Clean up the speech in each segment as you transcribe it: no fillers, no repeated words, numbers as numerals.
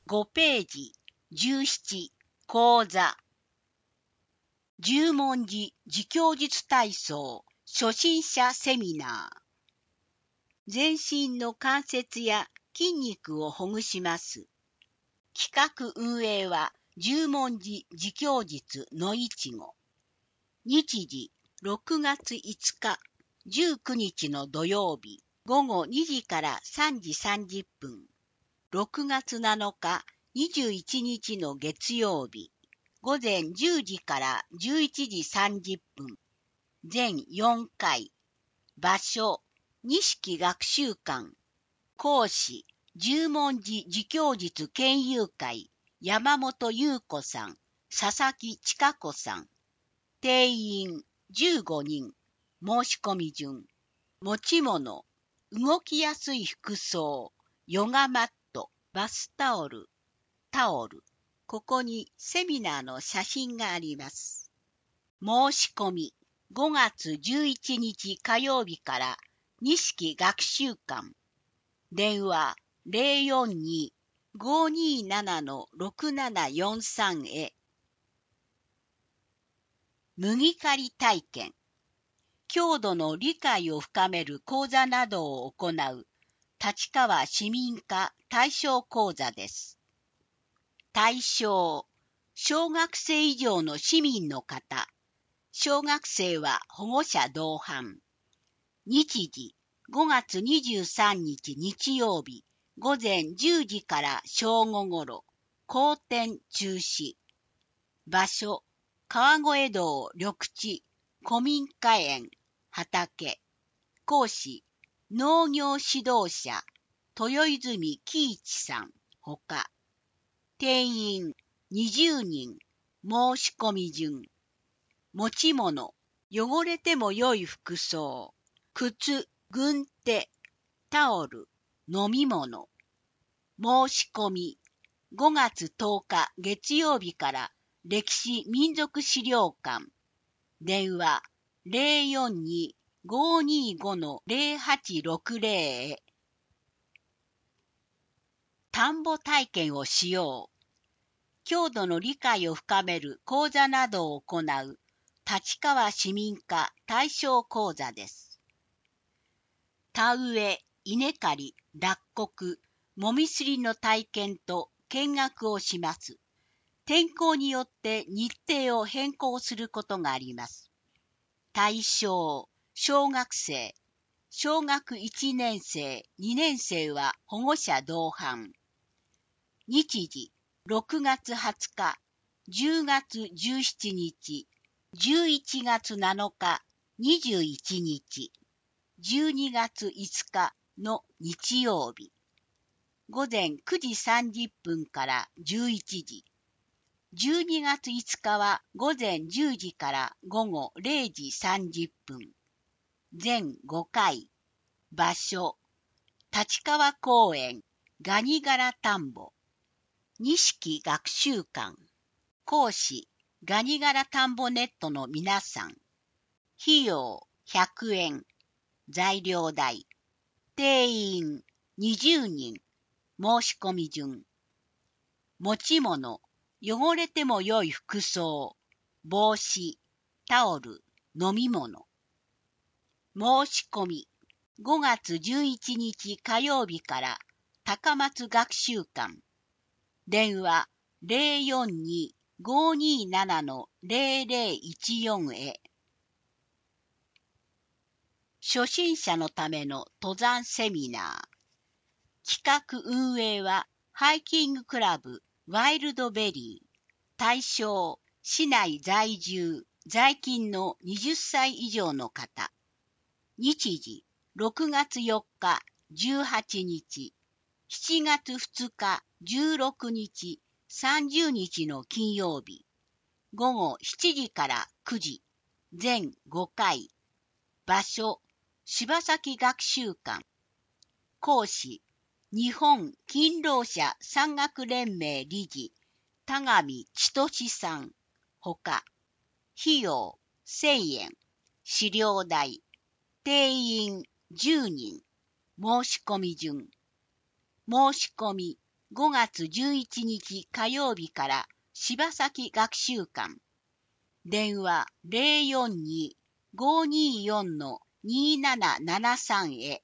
5ページ17講座十文字自供術体操初心者セミナー全身の関節や筋肉をほぐします。企画運営は十文字自供術のいちご。日時6月5日19日の土曜日午後2時から3時30分。6月7日21日の月曜日午前10時から11時30分。全4回。場所錦学習館。講師十文字自供術研究会山本優子さん、佐々木千佳子さん。定員15人。申し込み順。持ち物動きやすい服装、ヨガマット、バスタオル、ここにセミナーの写真があります。申し込み5月11日火曜日から錦学習館。電話 042-527-6743 へ。麦刈り体験。郷土の理解を深める講座などを行う立川市民課対象講座です。対象、小学生以上の市民の方。小学生は保護者同伴。日時、5月23日日曜日、午前10時から正午ごろ、後天中止。場所、川越道緑地、古民家園、畑。講師、農業指導者、豊泉喜一さん、ほか。定員20人。申し込み順。持ち物、汚れても良い服装、靴、軍手、タオル、飲み物。申し込み、5月10日月曜日から歴史民族資料館。電話042-525-0860 へ。田んぼ体験をしよう。郷土の理解を深める講座などを行う立川市民課対象講座です。田植え、稲刈り、脱穀、もみすりの体験と見学をします。天候によって日程を変更することがあります。対象、小学生、小学1年生、2年生は保護者同伴。日時、6月20日、10月17日、11月7日、21日、12月5日の日曜日。午前9時30分から11時。12月5日は午前10時から午後0時30分。全5回。場所、立川公園、ガニ柄田んぼ。錦学習館。講師、ガニ柄田んぼネットの皆さん。費用100円。材料代。定員20人。申し込み順。持ち物、汚れても良い服装、帽子、タオル、飲み物。申し込み、5月11日火曜日から高松学習館。電話042-527-0014 へ。初心者のための登山セミナー。企画運営はハイキングクラブワイルドベリー。対象、市内在住、在勤の20歳以上の方。日時、6月4日、18日、7月2日、16日、30日の金曜日。午後7時から9時。全5回。場所、柴崎学習館。講師、日本勤労者山岳連盟理事、田上千歳さん。ほか。費用1000円。資料代。定員10人。申し込み順。申し込み 5月11日火曜日から柴崎学習館。電話 042-524-2773 へ。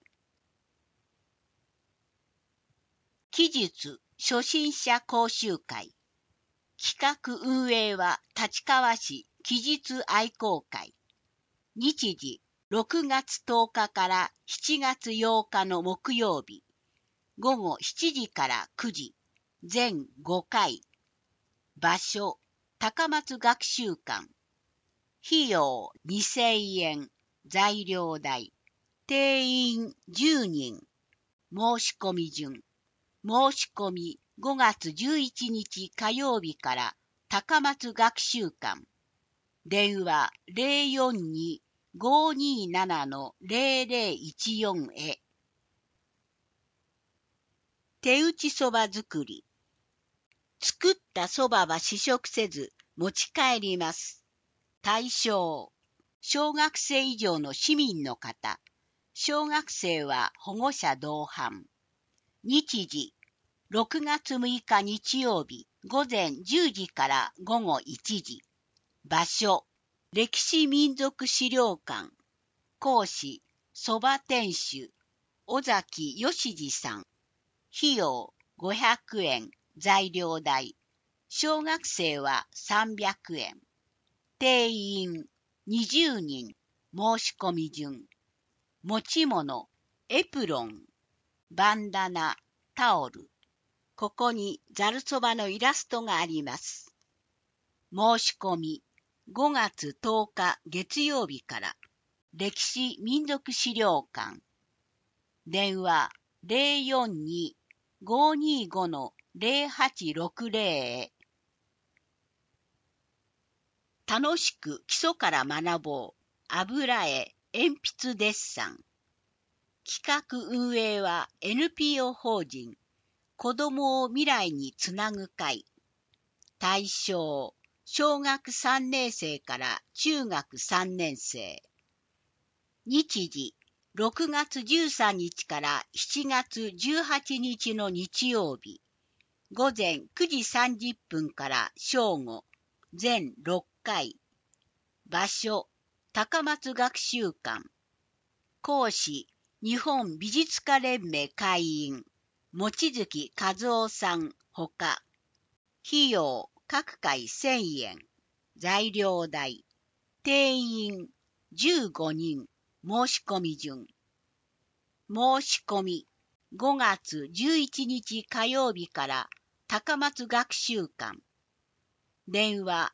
記述初心者講習会。企画運営は立川市記述愛好会。日時6月10日から7月8日の木曜日。午後7時から9時。全5回。場所、高松学習館。費用2000円。材料代。定員10人。申し込み順。申し込み5月11日火曜日から高松学習館。電話 042-527-0014 へ。手打ちそば作り。作ったそばは試食せず持ち帰ります。対象、小学生以上の市民の方。小学生は保護者同伴。日時、6月6日日曜日午前10時から午後1時。場所、歴史民族資料館。講師、そば店主、尾崎義二さん。費用500円。材料代。小学生は300円。定員20人。申し込み順。持ち物、エプロン、バンダナ、タオル。ここにざるそばのイラストがあります。申し込み5月10日月曜日から。歴史民族資料館。電話 042-525-0860 へ。楽しく基礎から学ぼう。油絵、鉛筆デッサン。企画運営は NPO 法人子どもを未来につなぐ会。対象、小学3年生から中学3年生。日時、6月13日から7月18日の日曜日。午前9時30分から正午。全6回。場所、高松学習館。講師、日本美術家連盟会員。望月和夫さんほか。費用、各回1000円。材料代。定員15人。申し込み順。申し込み5月11日火曜日から高松学習館。電話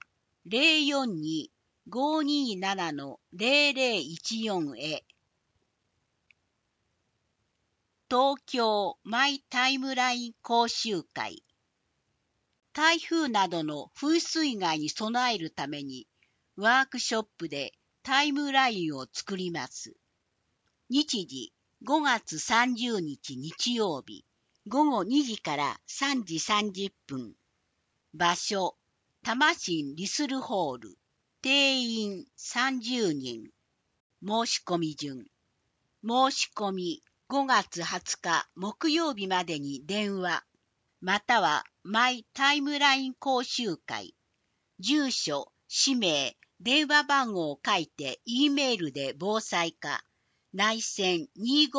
042-527-0014 へ。東京マイタイムライン講習会。台風などの風水害に備えるためにワークショップでタイムラインを作ります。日時5月30日日曜日午後2時から3時30分。場所、多摩市リスルホール。定員30人。申し込み順。申し込み5月20日木曜日までに電話、またはマイタイムライン講習会。住所、氏名、電話番号を書いて E メールで防災課、内線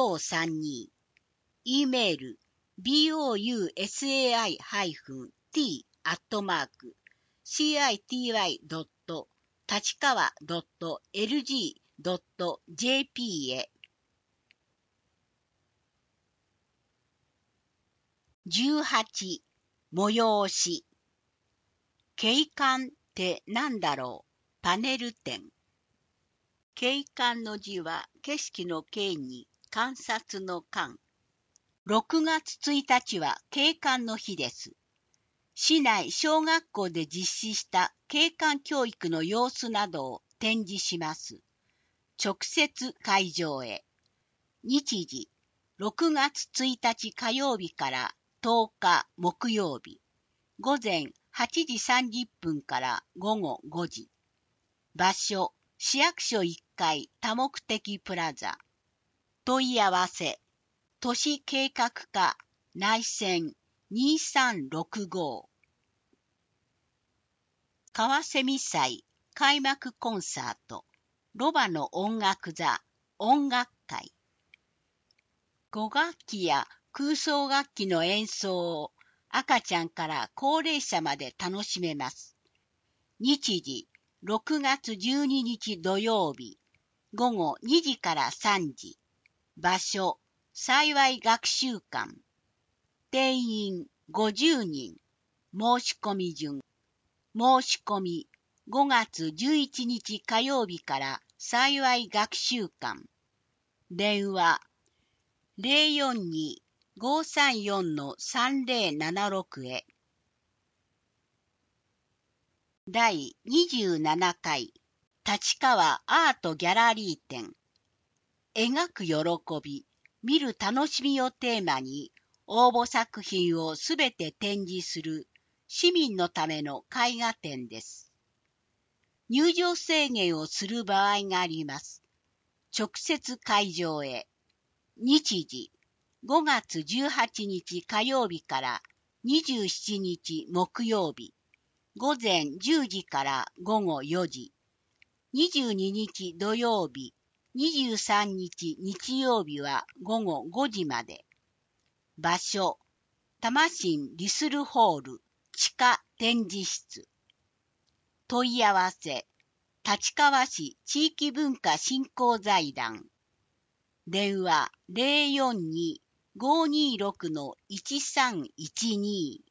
2532。E メール、bousai-t-t-achikawa.lg.jp へ。18、催し。景観って何だろう？パネル展。景観の字は景色の景に観察の観。6月1日は景観の日です。市内小学校で実施した景観教育の様子などを展示します。直接会場へ。日時、6月1日火曜日から10日木曜日。午前8時30分から午後5時。場所、市役所1階多目的プラザ。問い合わせ、都市計画課内線 2365カワセミ祭開幕コンサートロバの音楽座音楽会5楽器や空想楽器の演奏を赤ちゃんから高齢者まで楽しめます。日時6月12日土曜日午後2時から3時場所幸い学習館定員50人申し込み順申し込み5月11日火曜日から幸い学習館電話042-534-3076へ第27回立川アートギャラリー展描く喜び見る楽しみをテーマに応募作品をすべて展示する市民のための絵画展です。入場制限をする場合があります。直接会場へ日時5月18日火曜日から27日木曜日午前10時から午後4時22日土曜日23日日曜日は午後5時まで場所多摩市リスルホール地下展示室問い合わせ立川市地域文化振興財団電話042-526-1312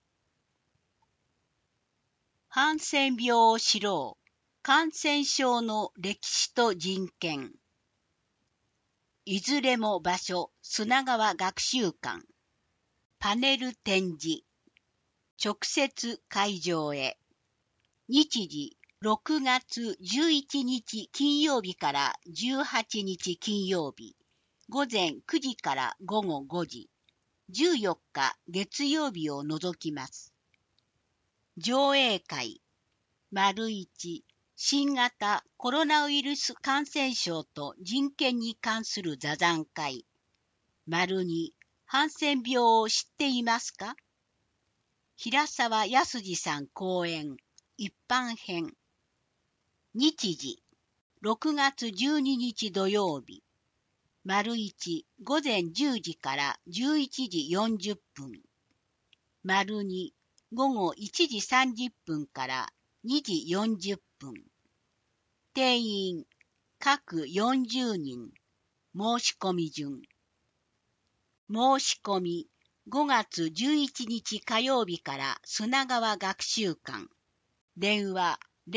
ハンセン病を知ろう感染症の歴史と人権いずれも場所砂川学習館パネル展示直接会場へ日時6月11日金曜日から18日金曜日午前9時から午後5時14日月曜日を除きます上映会 ① 新型コロナウイルス感染症と人権に関する座談会 ② ハンセン病を知っていますか平沢康二さん講演一般編日時6月12日土曜日 ① 午前10時から11時40分 ② 午後1時30分から2時40分定員各40人申し込み順申し込み5月11日火曜日から砂川学習館電話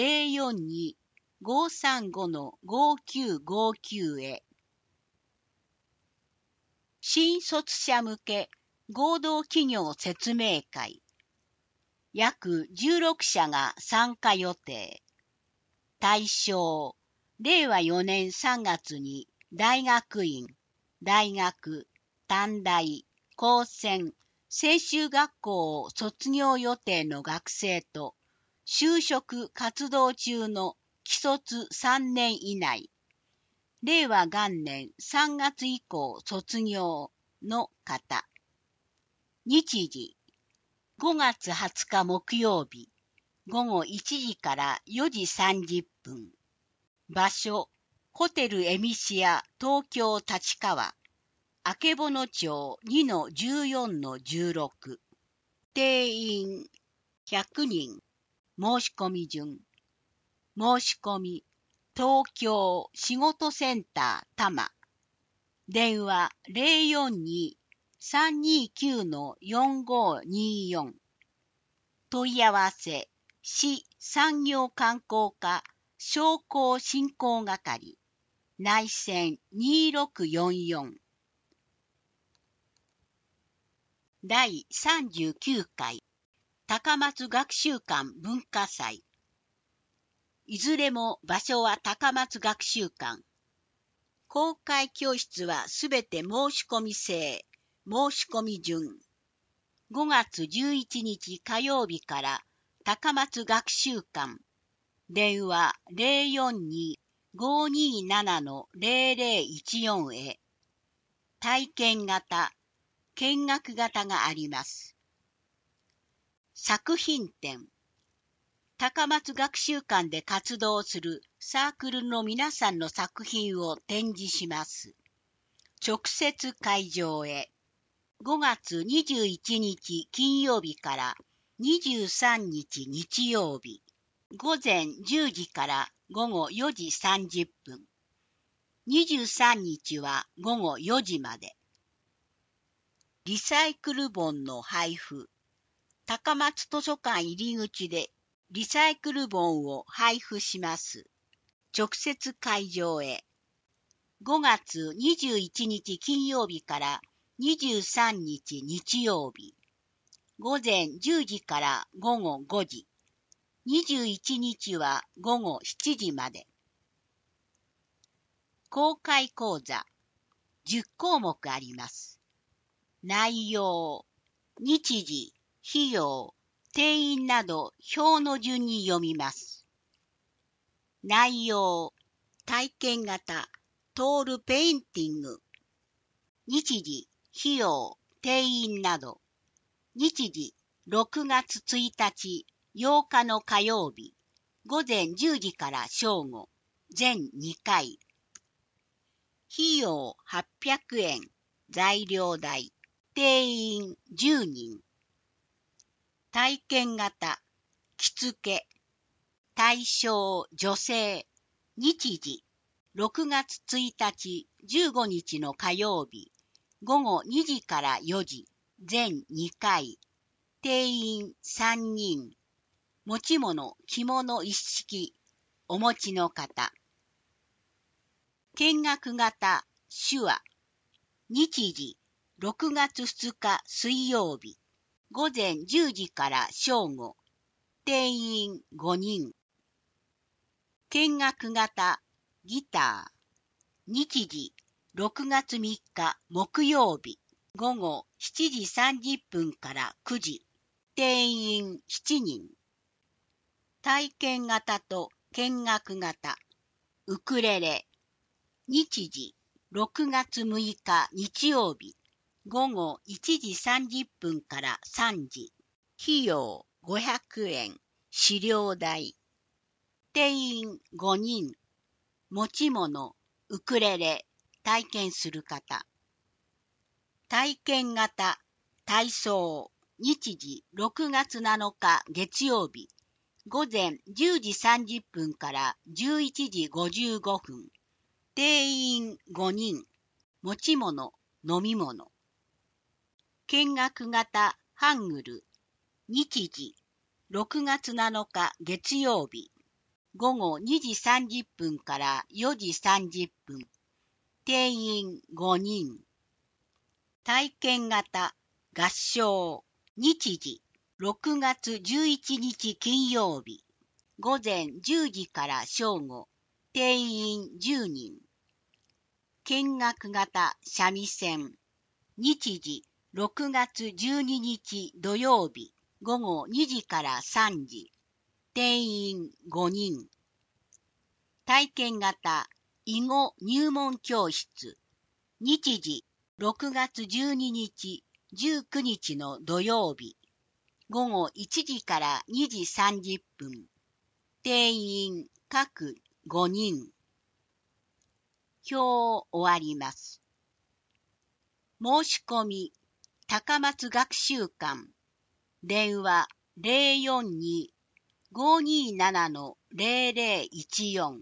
042-535-5959へ新卒者向け合同企業説明会約16社が参加予定対象令和4年3月に大学院、大学、短大、高専、専修学校を卒業予定の学生と就職活動中の既卒3年以内、令和元年3月以降卒業の方。日時、5月20日木曜日、午後1時から4時30分。場所、ホテルエミシア東京立川、曙町 2-14-16。定員100人。申し込み順申し込み東京仕事センター多摩電話 042-329-4524 問い合わせ市産業観光課商工振興係内線2644第39回高松学習館文化祭いずれも場所は高松学習館公開教室はすべて申し込み制申し込み順5月11日火曜日から高松学習館電話 042-527-0014 へ体験型見学型があります作品展。高松学習館で活動するサークルの皆さんの作品を展示します。直接会場へ。5月21日金曜日から23日日曜日。午前10時から午後4時30分。23日は午後4時まで。リサイクル本の配布。高松図書館入り口でリサイクル本を配布します。直接会場へ。5月21日金曜日から23日日曜日。午前10時から午後5時。21日は午後7時まで。公開講座。10項目あります。内容、日時、費用、定員など表の順に読みます。内容、体験型、トールペインティング。日時、費用、定員など。日時、6月1日、8日の火曜日。午前10時から正午。全2回。費用800円。材料代。定員10人。体験型。着付け。対象女性。日時。6月1日、15日の火曜日。午後2時から4時。全2回。定員3人。持ち物、着物一式。お持ちの方。見学型、手話。日時、6月2日水曜日。午前10時から正午。定員5人。見学型、ギター。日時、6月3日木曜日。午後7時30分から9時。定員7人。体験型と見学型。ウクレレ。日時、6月6日日曜日。午後1時30分から3時。費用500円。資料代。定員5人。持ち物、ウクレレ、体験する方。体験型、体操。日時、6月7日月曜日。午前10時30分から11時55分。定員5人。持ち物、飲み物。見学型ハングル。日時、6月7日月曜日。午後2時30分から4時30分。定員5人。体験型合唱。日時、6月11日金曜日。午前10時から正午。定員10人。見学型三味線。日時、6月12日土曜日。午後2時から3時。定員5人。体験型囲碁入門教室。日時、6月12日、19日の土曜日。午後1時から2時30分。定員各5人。表を終わります。申し込み、高松学習館。電話042-527-0014。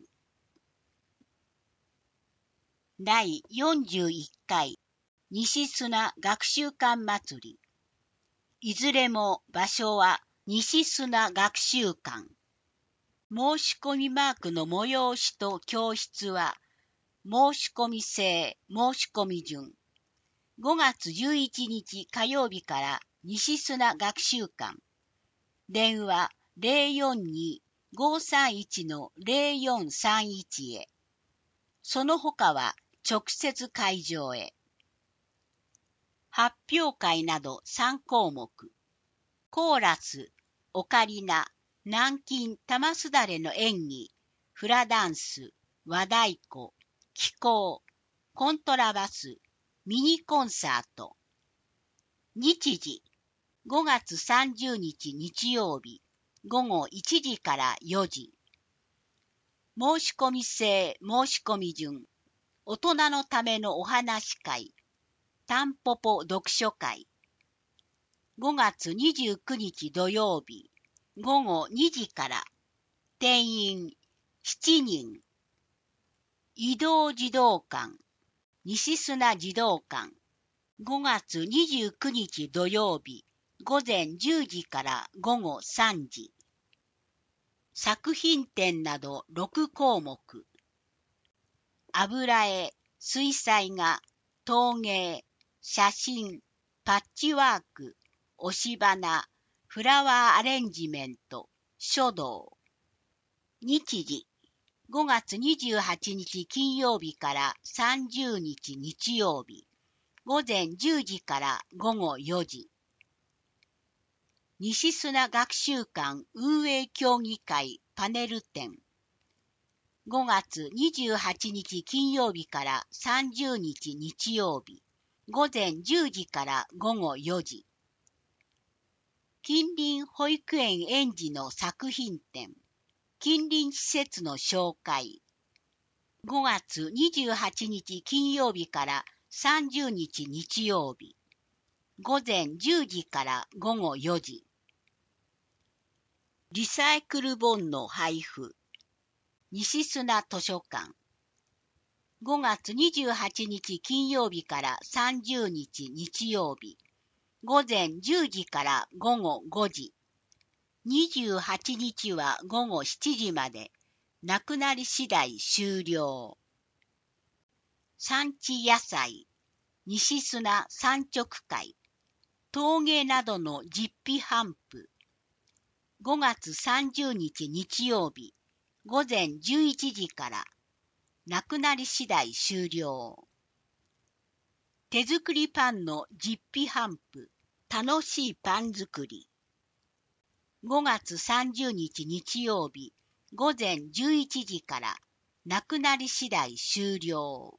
第41回西砂学習館祭り。いずれも場所は西砂学習館。申し込みマークの催しと教室は申し込み制申し込み順。5月11日火曜日から西砂学習館。電話042-531-0431へ。その他は直接会場へ。発表会など3項目。コーラス、オカリナ、南京玉すだれの演技、フラダンス、和太鼓、気功、コントラバス、ミニコンサート。日時、 5月30日日曜日、午後1時から4時。申し込み制申し込み順。大人のためのお話会。タンポポ読書会。5月29日土曜日、午後2時から。定員7人。移動児童館。西砂児童館。5月29日土曜日、午前10時から午後3時。作品展など6項目。油絵、水彩画、陶芸、写真、パッチワーク、押し花、フラワーアレンジメント、書道。日時、5月28日金曜日から30日日曜日、午前10時から午後4時。西砂学習館運営協議会パネル展。5月28日金曜日から30日日曜日、午前10時から午後4時。近隣保育園園児の作品展。近隣施設の紹介。5月28日金曜日から30日日曜日。午前10時から午後4時。リサイクル本の配布。西砂図書館。5月28日金曜日から30日日曜日。午前10時から午後5時。28日は午後7時まで。なくなり次第終了。産地野菜。西砂産直会。陶芸などの実費頒布。5月30日日曜日。午前11時から。なくなり次第終了。手作りパンの実費頒布。楽しいパン作り。5月30日日曜日。午前11時から。なくなり次第終了。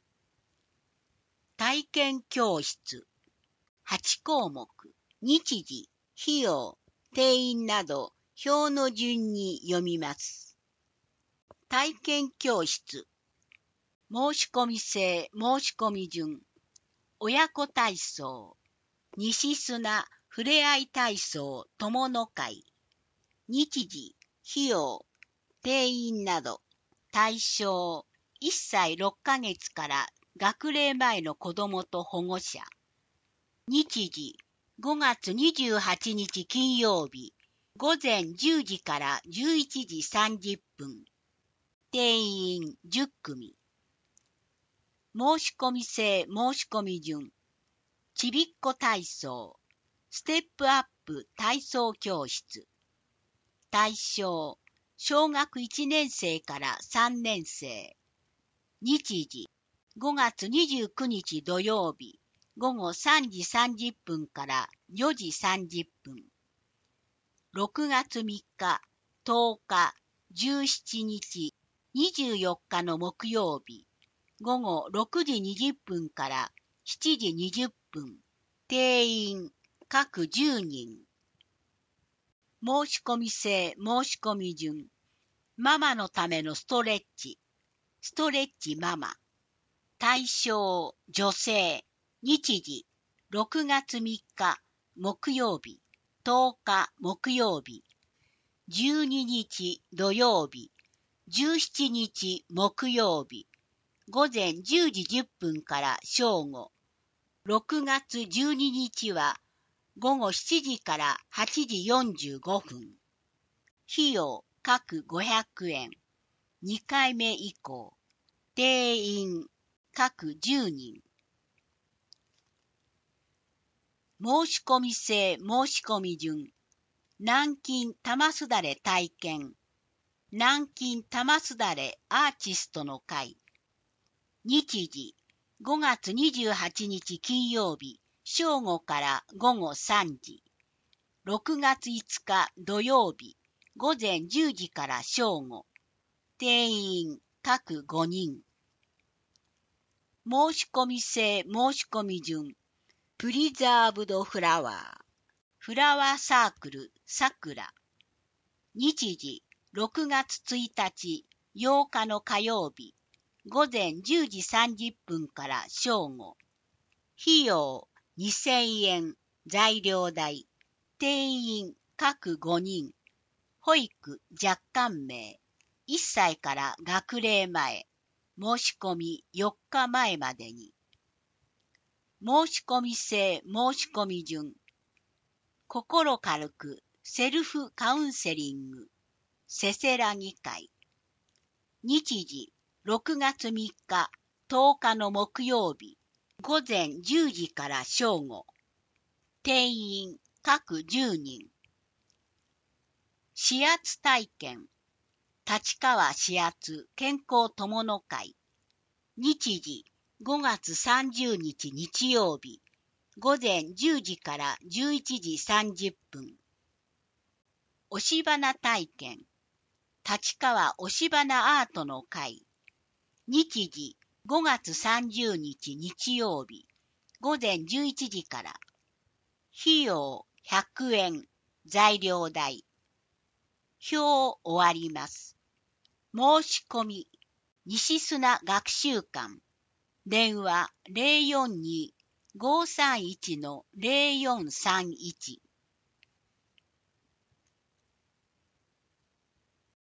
体験教室。8項目。日時、費用、定員など表の順に読みます。体験教室。申し込み制申し込み順。親子体操。西砂ふれあい体操友の会。日時、費用、定員など。対象、1歳6ヶ月から学齢前の子どもと保護者。日時、5月28日金曜日、午前10時から11時30分。定員10組。申し込み制申し込み順。ちびっこ体操。ステップアップ体操教室。対象、小学1年生から3年生。日時、5月29日土曜日、午後3時30分から4時30分。6月3日、10日、17日、24日の木曜日、午後6時20分から7時20分。定員、各10人。申し込み制申し込み順。ママのためのストレッチ。ストレッチママ。対象、女性。日時、6月3日、木曜日、10日、木曜日、12日、土曜日、17日、木曜日、午前10時10分から正午。6月12日は、午後7時から8時45分。費用、各500円。2回目以降。定員、各10人。申し込み制申し込み順。南京玉すだれ体験。南京玉すだれアーティストの会。日時、5月28日金曜日、正午から午後3時。6月5日土曜日、午前10時から正午。定員、各5人。申し込み制申し込み順。プリザーブドフラワー。 フラワーサークルさくら。日時6月1日8日の火曜日、午前10時30分から正午。費用2000円、材料代、定員各5人、保育若干名、1歳から学齢前、申し込み4日前までに。申し込み制申し込み順。心軽くセルフカウンセリング、せせらぎ会。日時6月3日10日の木曜日、午前10時から正午。定員各10人。指圧体験。立川指圧健康友の会。日時5月30日日曜日、午前10時から11時30分。押し花体験。立川押し花アートの会。日時5月30日日曜日、午前11時から。費用100円、材料代。表終わります。申し込み、西砂学習館。電話 042-531-0431